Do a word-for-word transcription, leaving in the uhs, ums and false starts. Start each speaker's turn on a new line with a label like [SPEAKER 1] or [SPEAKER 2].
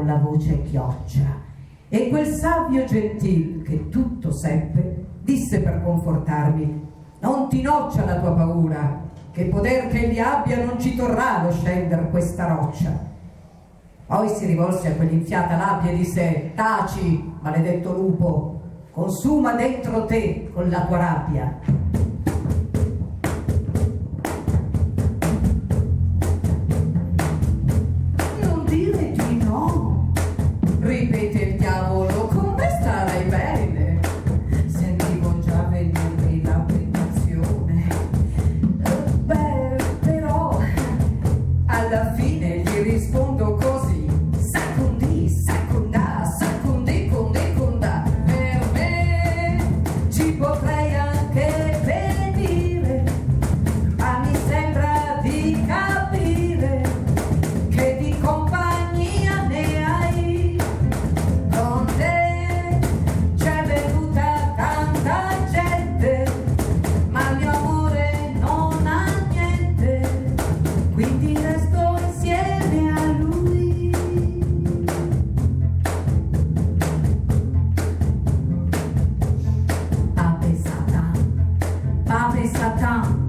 [SPEAKER 1] dalla voce chioccia. E quel savio gentil, che tutto seppe, disse per confortarmi: non ti noccia la tua paura, che poder che egli abbia non ci torrà lo scender questa roccia. Poi si rivolse a quell'infiata labbia e disse: taci, maledetto lupo, consuma dentro te con la tua rabbia. Non dire di no, ripete il diavolo, con me starai bene. Sentivo già venirmi la tentazione. Beh, però alla fine gli rispondo così: secondi, seconda, secondi, conde, conda. Per me ci potrei anche venire, ma mi sembra di capire che di compagnia ne hai. Con te c'è venuta tanta gente, ma il mio amore non ha niente, quindi resto insieme a lui. Pape Satan, Pape Satan,